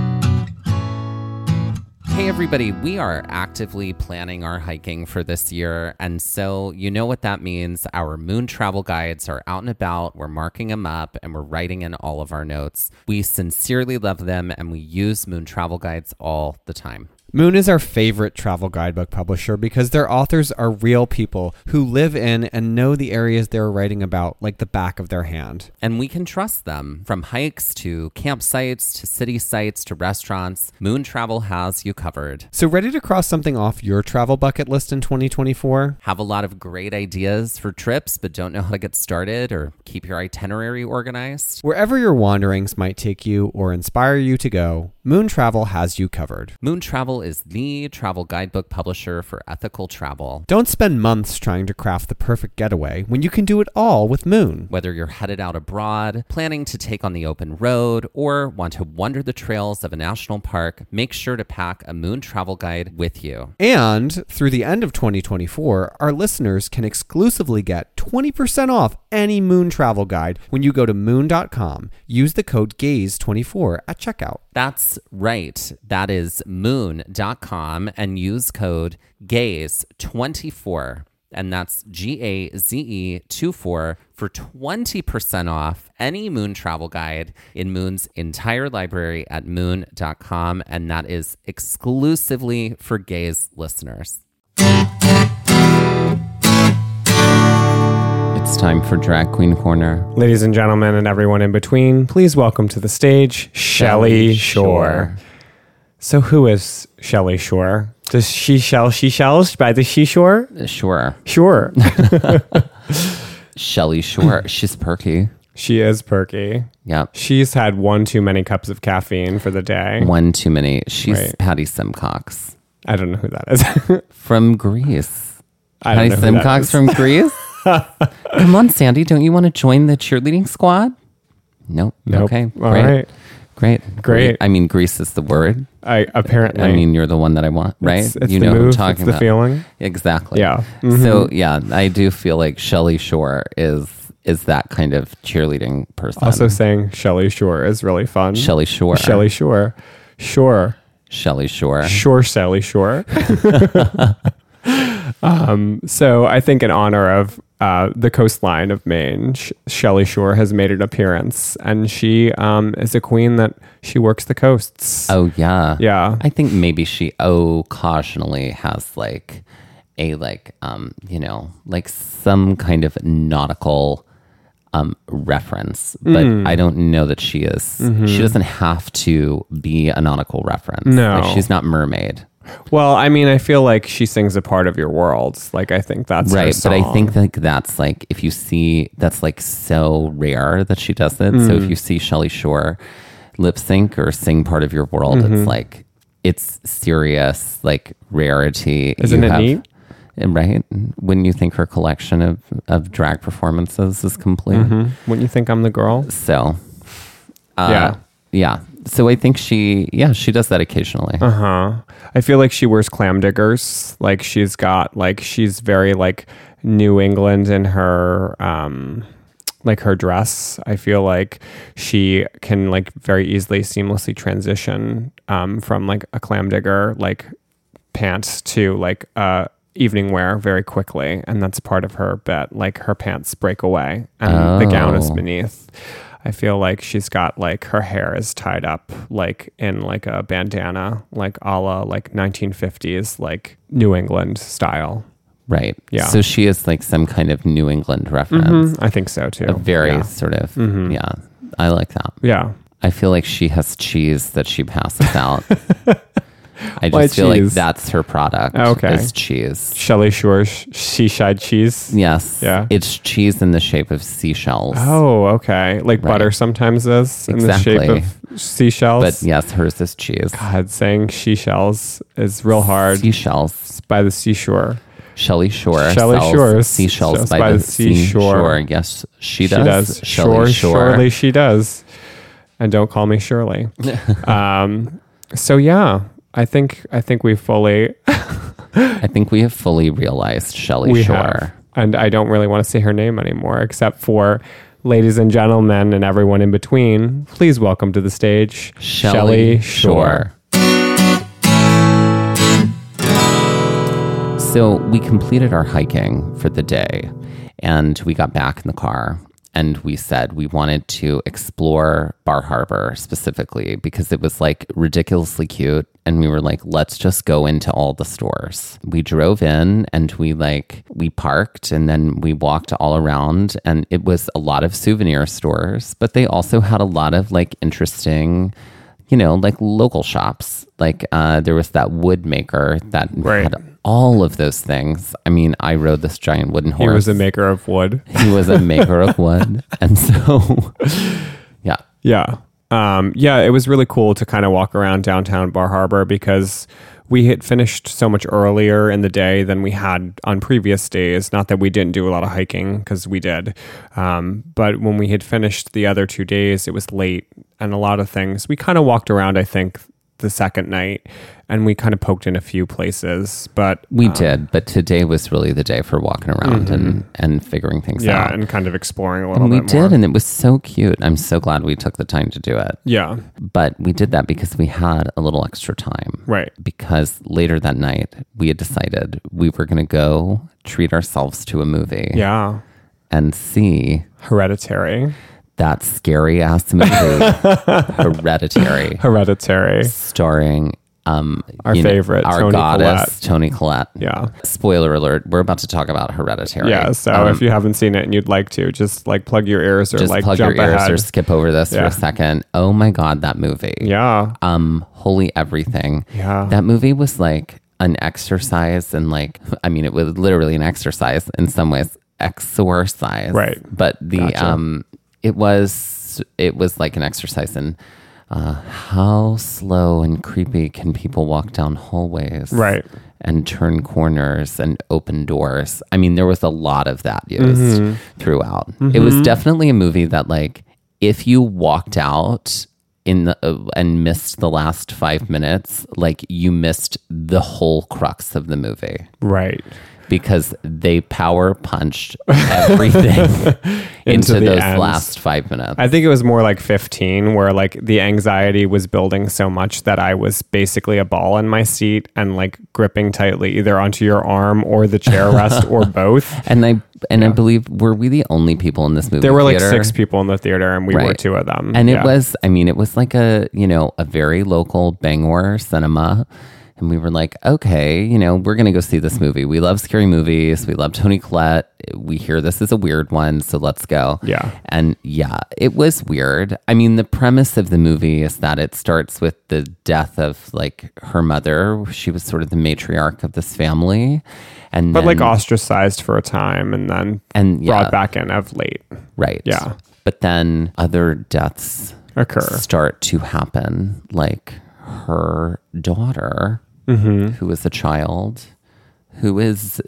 Hey everybody, we are actively planning our hiking for this year, and so you know what that means. Our Moon travel guides are out and about, we're marking them up, and we're writing in all of our notes. We sincerely love them, and we use Moon travel guides all the time. Moon is our favorite travel guidebook publisher because their authors are real people who live in and know the areas they're writing about like the back of their hand. And we can trust them. From hikes to campsites to city sites to restaurants, Moon Travel has you covered. So ready to cross something off your travel bucket list in 2024? Have a lot of great ideas for trips but don't know how to get started or keep your itinerary organized? Wherever your wanderings might take you or inspire you to go, Moon Travel has you covered. Moon Travel is the travel guidebook publisher for ethical travel. Don't spend months trying to craft the perfect getaway when you can do it all with Moon. Whether you're headed out abroad, planning to take on the open road, or want to wander the trails of a national park, make sure to pack a Moon travel guide with you. And through the end of 2024, our listeners can exclusively get 20% off any Moon travel guide when you go to moon.com. Use the code GAZE24 at checkout. That's right. That is moon.com, and use code GAZE24. And that's GAZE24 for 20% off any Moon travel guide in Moon's entire library at moon.com. And that is exclusively for Gaze listeners. It's time for Drag Queen Corner. Ladies and gentlemen, and everyone in between, please welcome to the stage Shelly Shore. So who is Shelly Shore? Does she sell seashells by the seashore? Sure. Sure. Shelly Shore. She's perky. She is perky. Yep. She's had 1 too many cups of caffeine for the day. 1 too many. She's Right. Patty Simcox I don't know who that is. from Greece. I don't Patty know who that Simcox is. from Greece? Come on, Sandy. Don't you want to join the cheerleading squad? Nope. Nope. Okay. All Great. right. Great. I mean, Greece is the word. Apparently. I mean, you're the one that I want, right? It's you the know move, who I'm talking it's the about. feeling. Exactly. Yeah. Mm-hmm. So, yeah, I do feel like Shelly Shore is that kind of cheerleading person. Also saying Shelly Shore is really fun. Shelly Shore. Shelly Shore. Sure. Shelly Shore. Sure, Shelly Shore. So I think in honor of the coastline of Maine, Shelly Shore has made an appearance, and she is a queen that she works the coasts. Oh, yeah. Yeah. I think maybe she occasionally has like a some kind of nautical reference, but I don't know that she is. She doesn't have to be a nautical reference. No. Like, she's not mermaid. Well, I mean, I feel like she sings a part of your world. Like, I think that's her Right, but I song. think like that's like, if you see, that's like so rare that she does it. So if you see Shelly Shore lip sync or sing part of your world, it's like, it's serious, like rarity. Isn't it neat? Right? When you think her collection of drag performances is complete. Wouldn't you think I'm the girl? So, Yeah. Yeah. So I think she does that occasionally. Uh-huh. I feel like she wears clam diggers. Like she's very like New England in her like her dress. I feel like she can like very easily seamlessly transition from like a clam digger like pants to like evening wear very quickly, and that's part of her bit. Like her pants break away and the gown is beneath. I feel like she's got like her hair is tied up like in like a bandana, like a la like 1950s like New England style. Right. Yeah. So she is like some kind of New England reference. I think so too. A very sort of, yeah, I like that. Yeah. I feel like she has cheese that she passes out. I Why just feel cheese? like that's her product. Okay. Is cheese. Shelley Shore's seaside cheese. Yes. Yeah. It's cheese in the shape of seashells. Oh, okay. Like butter sometimes is in the shape of seashells. But yes, hers is cheese. God, saying seashells is real hard. Seashells. By the seashore. Shelley Shore Shelley sells Shore's seashells by the seashore. Yes, she does. Shelley Shore. Surely she does. And don't call me Shirley. So yeah, I think we fully I think we have fully realized Shelley Shore. have. And I don't really want to say her name anymore, except for ladies and gentlemen and everyone in between. Please welcome to the stage Shelley Shore. So we completed our hiking for the day, and we got back in the car, and we said we wanted to explore Bar Harbor specifically because it was like ridiculously cute. And we were like, let's just go into all the stores. We drove in and we parked, and then we walked all around, and it was a lot of souvenir stores, but they also had a lot of like interesting, you know, like local shops. Like there was that wood maker that had all of those things. I mean, I rode this giant wooden horse. He was a maker of wood. He was a maker of wood. And so, yeah. Yeah. It was really cool to kind of walk around downtown Bar Harbor because we had finished so much earlier in the day than we had on previous days. Not that we didn't do a lot of hiking, because we did. But when we had finished the other 2 days, it was late, and a lot of things. We kind of walked around, I think, the second night, and we kind of poked in a few places, but we did. But today was really the day for walking around and figuring things out. Yeah, and kind of exploring a little and bit more. We did, and it was so cute. I'm so glad we took the time to do it. Yeah. But we did that because we had a little extra time. Right. Because later that night, we had decided we were going to go treat ourselves to a movie. Yeah. And see Hereditary. That scary ass movie, Hereditary, starring our favorite, our Toni goddess, Collette. Toni Collette. Yeah. Spoiler alert: we're about to talk about Hereditary. Yeah. So if you haven't seen it and you'd like to, just like plug your ears or just like plug jump your ears ahead. or skip over this for a second. Oh my God, that movie! Yeah. Holy everything! Yeah. That movie was like an exercise, and like, I mean, it was literally an exercise in some ways, exorcise. Right. But the It was like an exercise in how slow and creepy can people walk down hallways, right, and turn corners and open doors. I mean, there was a lot of that used throughout. It was definitely a movie that, like, if you walked out and missed the last 5 minutes, like, you missed the whole crux of the movie. Right. Because they power punched everything into those end. last 5 minutes. I think it was more like 15, where like the anxiety was building so much that I was basically a ball in my seat and like gripping tightly either onto your arm or the chair rest or both. And I believe, were we the only people in this movie? There were like theater? 6 people in the theater, and we were 2 of them. And it was like a very local Bangor cinema. And we were like, okay, we're going to go see this movie. We love scary movies. We love Toni Collette. We hear this is a weird one, so let's go. Yeah. And yeah, it was weird. I mean, the premise of the movie is that it starts with the death of like her mother. She was sort of the matriarch of this family. But like ostracized for a time and then brought back in of late. Right. Yeah. But then other deaths start to happen, like her daughter, who is a child, who is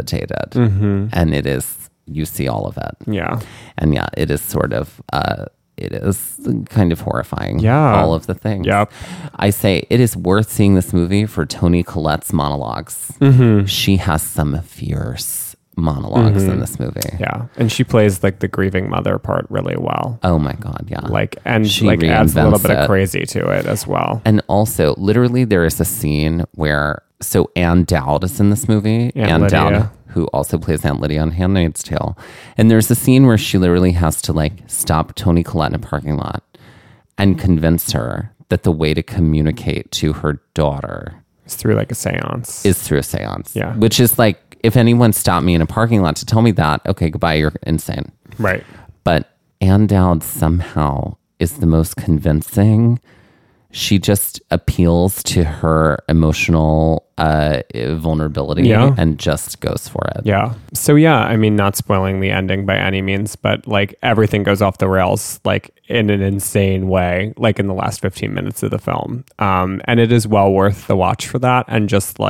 decapitated. And you see all of it. Yeah. And yeah, it is sort of it is kind of horrifying. Yeah. All of the things. Yep. I say it is worth seeing this movie for Toni Collette's monologues. She has some fierce monologues in this movie. Yeah. And she plays like the grieving mother part really well. Oh my God, yeah. Like, and She like adds a little bit reinvents of it. crazy to it as well. And also, literally, there is a scene where, so Anne Dowd is in this movie. Aunt Anne Lydia. Dowd, who also plays Aunt Lydia on Handmaid's Tale. And there's a scene where she literally has to like stop Toni Collette in a parking lot and convince her that the way to communicate to her daughter It's through like a seance. is through a seance. Yeah. Which is like, if anyone stopped me in a parking lot to tell me that, okay, goodbye, you're insane. Right. But Anne Dowd somehow is the most convincing. She just appeals to her emotional vulnerability Yeah. and just goes for it. Yeah. So yeah, I mean, not spoiling the ending by any means, but like everything goes off the rails, like in an insane way, like in the last 15 minutes of the film. And it is well worth the watch for that. And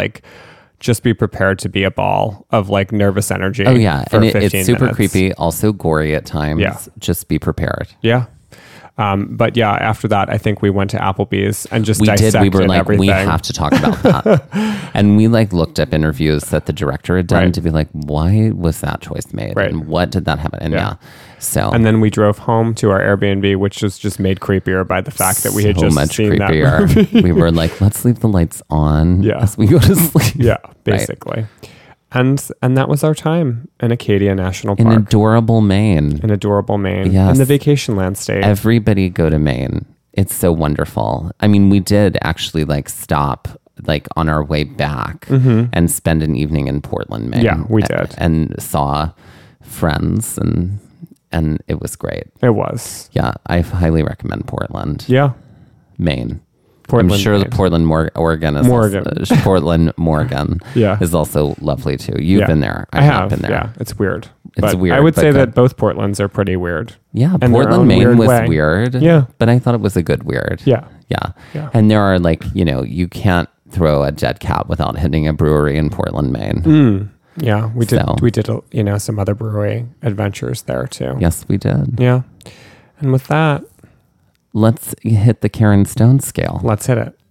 just be prepared to be a ball of like nervous energy. Oh, yeah. For And 15 it's super minutes. creepy, also gory at times. Yeah. Just be prepared. Yeah. But yeah, after that, I think we went to Applebee's and just We dissected did. We were like, everything. we have to talk about that. And we like looked up interviews that the director had done Right. to be like, why was that choice made? Right. And what did that happen? And Yeah. So And then we drove home to our Airbnb, which was just made creepier by the fact that we had so just much seen that creepier. movie. We were like, let's leave the lights on Yeah. as we go to sleep. Yeah, basically. And that was our time in Acadia National In Park. adorable Maine. In adorable Maine. Yes. In the vacation land state. Everybody go to Maine. It's so wonderful. I mean, we did actually like stop like on our way back and spend an evening in Portland, Maine. Yeah, we did. And saw friends and it was great. It was. Yeah, I highly recommend Portland, Yeah. Maine. Portland, I'm sure Maine. the Portland, Oregon is Morgan. Also, Portland, Morgan Yeah. is also lovely too. You've Yeah. been there. I I've have. not been there. Yeah, it's weird. It's But weird, I would but say good. that both Portlands are pretty weird. Yeah, in their Portland, own Maine weird was way. weird. Yeah. But I thought it was a good weird. Yeah. Yeah. Yeah. And there are like, you can't throw a jet cap without hitting a brewery in Portland, Maine. Yeah, we did. So. We did, some other brewery adventures there too. Yes, we did. Yeah. And with that, Let's hit the Karen Stone scale. let's hit it.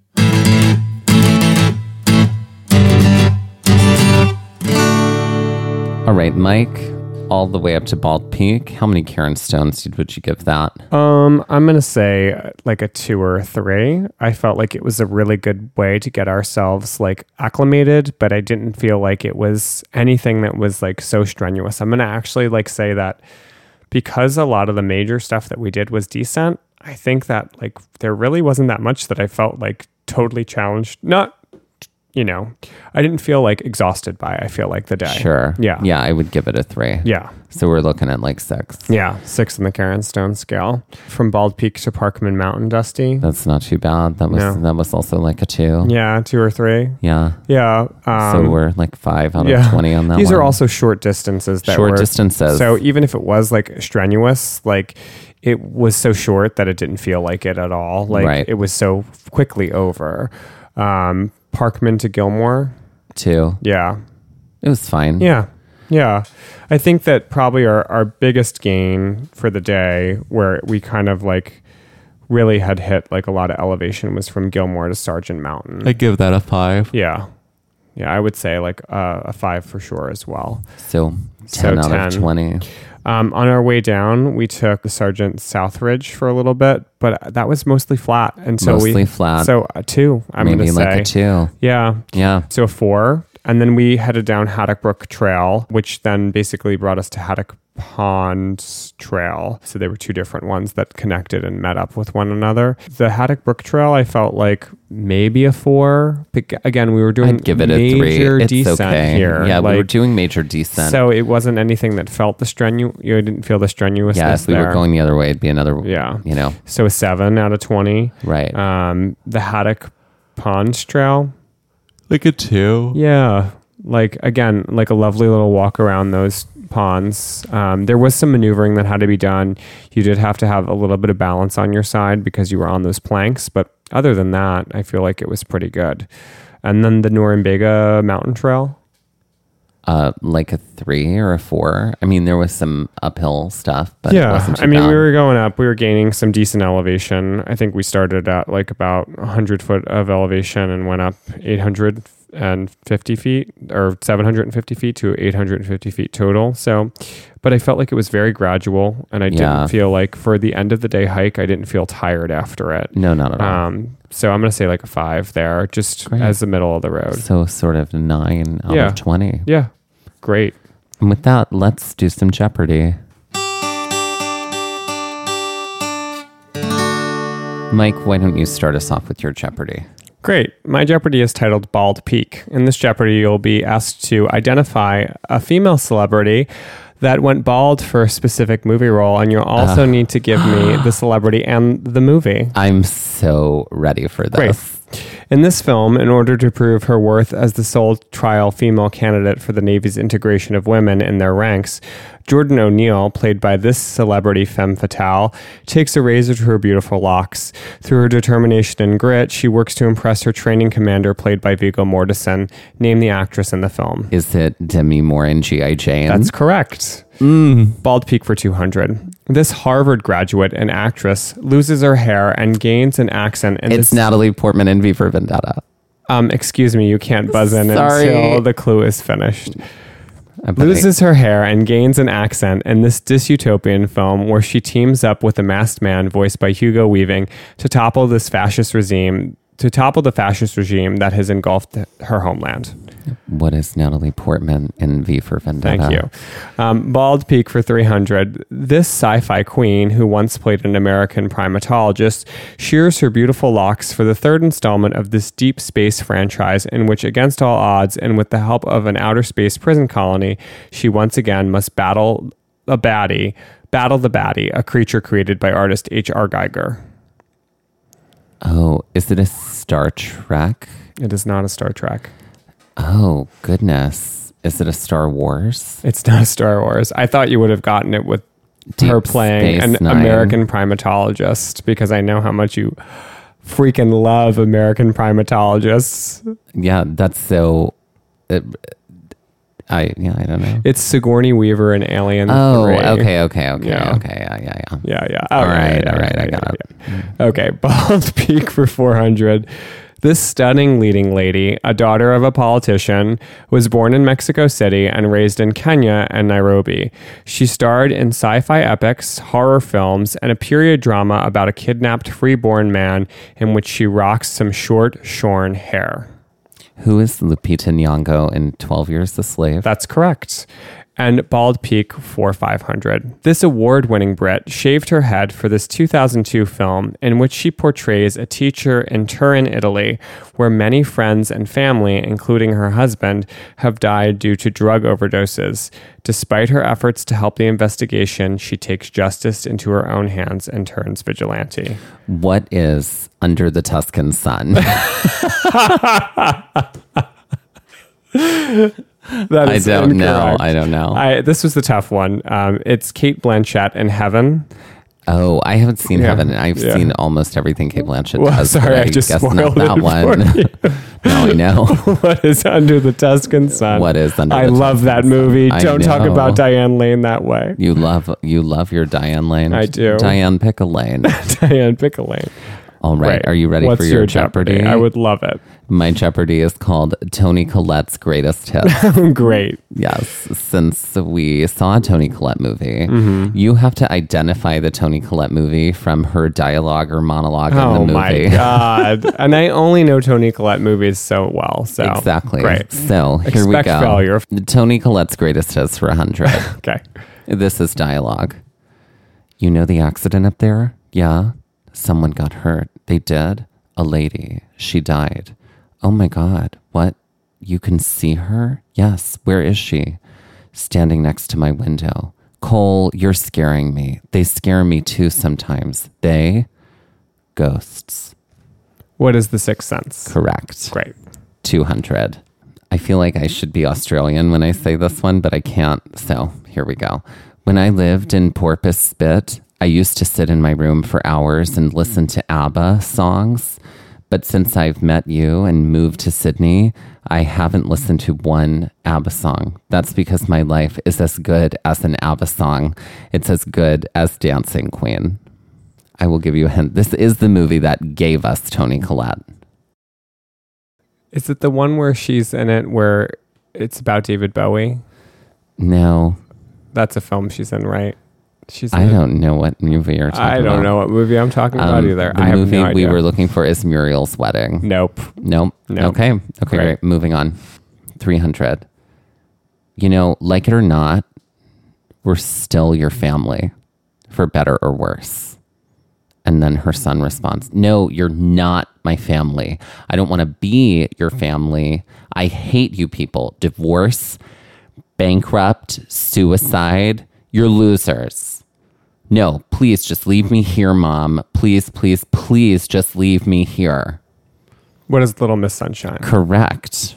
All right, Mike, all the way up to Bald Peak. How many Karen Stones would you give that? I'm gonna say like a 2 or a 3. I felt like it was a really good way to get ourselves like acclimated, but I didn't feel like it was anything that was like so strenuous. I'm gonna actually like say that because a lot of the major stuff that we did was decent. I think that like there really wasn't that much that I felt like totally challenged. Not, I didn't feel like exhausted by, I feel like the day. Sure. Yeah. Yeah, I would give it a 3. Yeah. So we're looking at like 6. Yeah. 6 in the Karen Stone scale. From Bald Peak to Parkman Mountain, Dusty. That's not too bad. That was also like a 2. Yeah, 2 or 3. Yeah. Yeah. So we're like 5 out of 20 on that These one. are also short distances. Short distances. So even if it was like strenuous, like it was so short that it didn't feel like it at all. Like Right. it was so quickly over. Parkman to Gilmore. 2. Yeah. It was fine. Yeah. Yeah. I think that probably our biggest gain for the day where we kind of like really had hit like a lot of elevation was from Gilmore to Sargent Mountain. give that a 5. Yeah. Yeah, I would say like a 5 for sure as well. So 10 out 10. of 20. On our way down, we took the Sargent Southridge for a little bit, but that was mostly flat. And so Mostly flat. So a 2, I'm going Maybe to like say. a 2. Yeah. Yeah. So a 4. And then we headed down Haddock Brook Trail, which then basically brought us to Haddock Pond Trail. So there were 2 different ones that connected and met up with one another. The Haddock Brook Trail, I felt like maybe a 4. But again, we were doing I'd give it a 3. major It's descent okay. here. Yeah, we were like, doing major descent. so it wasn't anything that felt the strenuous. You didn't feel the strenuousness yeah, if we there. were going the other way, it'd be another, Yeah. So a 7 out of 20. Right. The Haddock Ponds Trail. like a 2. Yeah. Like, again, like a lovely little walk around those ponds. There was some maneuvering that had to be done. You did have to have a little bit of balance on your side because you were on those planks. But other than that, I feel like it was pretty good. And then the Norumbega Mountain Trail. Like a 3 or a 4. I mean, there was some uphill stuff, but it wasn't too I mean, bad. we were going up. We were gaining some decent elevation. I think we started at like about 100 foot of elevation and went up 850 feet or 750 feet to 850 feet total. So, but I felt like it was very gradual, and I didn't feel like for the end of the day hike, I didn't feel tired after it. No, not at all. So I'm going to say like a 5 there, just Great. as the middle of the road. So sort of 9 out of 20. Yeah. Great. And with that, let's do some Jeopardy. Mike, why don't you start us off with your Jeopardy? Great. My Jeopardy is titled Bald Peak. In this Jeopardy, you'll be asked to identify a female celebrity that went bald for a specific movie role, and you'll also need to give me the celebrity and the movie. I'm so ready for this. Great. In this film, in order to prove her worth as the sole trial female candidate for the Navy's integration of women in their ranks, Jordan O'Neill, played by this celebrity femme fatale, takes a razor to her beautiful locks. Through her determination and grit, she works to impress her training commander, played by Viggo Mortensen. Name the actress in the film. Is it Demi Moore in G.I. Jane? That's correct. Bald Peak for 200. This Harvard graduate and actress loses her hair and gains an accent. It's Natalie Portman in V for Vendetta. Excuse me, you can't buzz in Sorry. until the clue is finished. Loses her hair and gains an accent in this dystopian film where she teams up with a masked man voiced by Hugo Weaving to topple the fascist regime that has engulfed her homeland. What is Natalie Portman in V for Vendetta? Thank you. Bald Peak for 300. This sci-fi queen, who once played an American primatologist, shears her beautiful locks for the third installment of this deep space franchise in which, against all odds and with the help of an outer space prison colony, she once again must battle the baddie, a creature created by artist H.R. Geiger. Oh, is it a Star Trek? It is not a Star Trek. Oh, goodness. Is it a Star Wars? It's not a Star Wars. I thought you would have gotten it with Deep her playing Space an Nine. American primatologist, because I know how much you freaking love American primatologists. Yeah, that's so... I don't know. It's Sigourney Weaver in Alien 3. Okay. Yeah. Yeah. All right, I got it. Okay, Bald Peak for 400. This stunning leading lady, a daughter of a politician, was born in Mexico City and raised in Kenya and Nairobi. She starred in sci-fi epics, horror films, and a period drama about a kidnapped freeborn man in which she rocks some short, shorn hair. Who is Lupita Nyong'o in 12 Years a Slave? That's correct. And Bald Peak for 500. This award-winning Brit shaved her head for this 2002 film in which she portrays a teacher in Turin, Italy, where many friends and family, including her husband, have died due to drug overdoses. Despite her efforts to help the investigation, she takes justice into her own hands and turns vigilante. What is Under the Tuscan Sun? That is incorrect. I don't know. This was the tough one. It's Cate Blanchett in Heaven. Oh, I haven't seen Yeah. Heaven. I've seen almost everything Cate Blanchett Well, does. sorry, but I just guess spoiled not that it one. for you. No, I know. What is Under the Tuscan Sun? What is Under I the love Tuscan that Sun? movie. I Don't talk know. about Diane Lane that way. You love your Diane Lane. I do. Diane Pickle Lane. Diane Pickle Lane. All right. Are you ready What's for your Jeopardy? I would love it. My Jeopardy is called Toni Collette's Greatest Hits. Great. Yes, since we saw a Toni Collette movie, Mm-hmm. you have to identify the Toni Collette movie from her dialogue or monologue in the Oh movie. my God. And I only know Toni Collette movies so well. So Exactly. Great. So here we Expect go. failure. Toni Collette's Greatest Hits for 100. Okay. This is dialogue. You know the accident up there? Yeah. Someone got hurt. They did? A lady. She died. Oh my God. What? You can see her? Yes. Where is she? Standing next to my window. Cole, you're scaring me. They scare me too sometimes. They? Ghosts. What is The Sixth Sense? Correct. Great. 200. I feel like I should be Australian when I say this one, but I can't. So here we go. When I lived in Porpoise Spit, I used to sit in my room for hours and listen to ABBA songs. But since I've met you and moved to Sydney, I haven't listened to one ABBA song. That's because my life is as good as an ABBA song. It's as good as Dancing Queen. I will give you a hint. This is the movie that gave us Toni Collette. Is it the one where she's in it where it's about David Bowie? No. That's a film she's in, right? I don't know what movie you're talking about. I don't know what movie I'm talking about either. The movie we were looking for is Muriel's Wedding. Nope. Okay, great. Moving on. 300. You know, like it or not, we're still your family, for better or worse. And then her son responds, no, you're not my family. I don't want to be your family. I hate you people. Divorce, bankrupt, suicide. You're losers. No, please just leave me here, Mom. Please, please, please just leave me here. What is Little Miss Sunshine? Correct.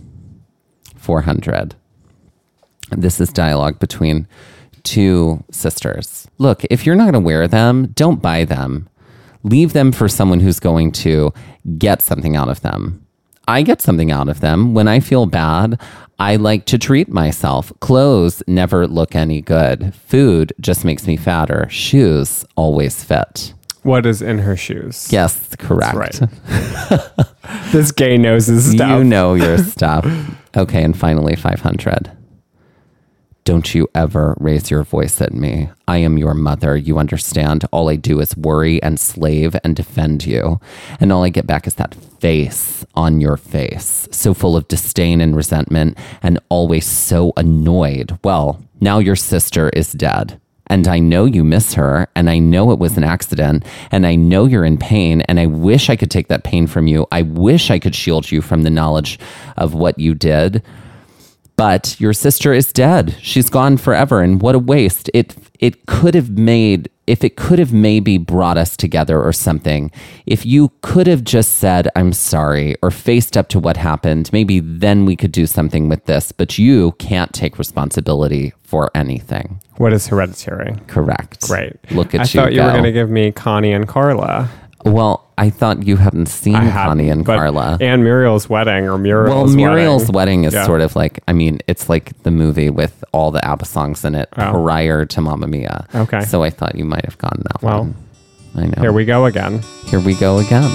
400. This is dialogue between two sisters. Look, if you're not going to wear them, don't buy them. Leave them for someone who's going to get something out of them. I get something out of them. When I feel bad, I like to treat myself. Clothes never look any good. Food just makes me fatter. Shoes always fit. What is in her shoes? Yes, correct. That's right. This gay knows his stuff. You know your stuff. Okay, and finally 500. Don't you ever raise your voice at me. I am your mother. You understand? All I do is worry and slave and defend you. And all I get back is that face on your face. So full of disdain and resentment and always so annoyed. Well, now your sister is dead. And I know you miss her. And I know it was an accident. And I know you're in pain. And I wish I could take that pain from you. I wish I could shield you from the knowledge of what you did. But your sister is dead. She's gone forever. And what a waste. It could have made, if it could have maybe brought us together or something, if you could have just said, I'm sorry, or faced up to what happened, maybe then we could do something with this. But you can't take responsibility for anything. What is Hereditary? Correct. Great. Look at I you thought you go. were going to give me Connie and Carla. Well, I thought you hadn't seen Connie and Carla. And Muriel's Wedding or Muriel's Muriel's Wedding is Yeah. sort of like, I mean, it's like the movie with all the ABBA songs in it prior to Mamma Mia. Okay. So I thought you might have gotten that Well, one. I know. Here we go again. Here we go again.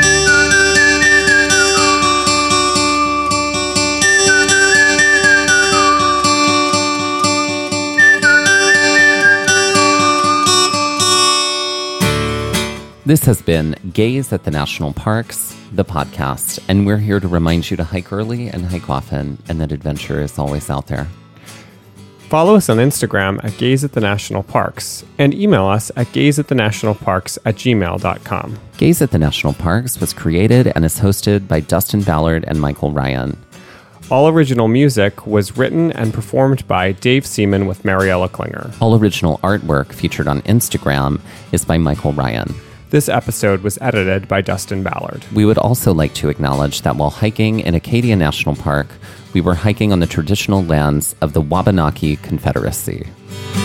This has been Gaze at the National Parks, the podcast, and we're here to remind you to hike early and hike often, and that adventure is always out there. Follow us on Instagram at Gaze at the National Parks and email us at gazeatthenationalparks@gmail.com. Gaze at the National Parks was created and is hosted by Dustin Ballard and Michael Ryan. All original music was written and performed by Dave Seaman with Mariella Klinger. All original artwork featured on Instagram is by Michael Ryan. This episode was edited by Dustin Ballard. We would also like to acknowledge that while hiking in Acadia National Park, we were hiking on the traditional lands of the Wabanaki Confederacy.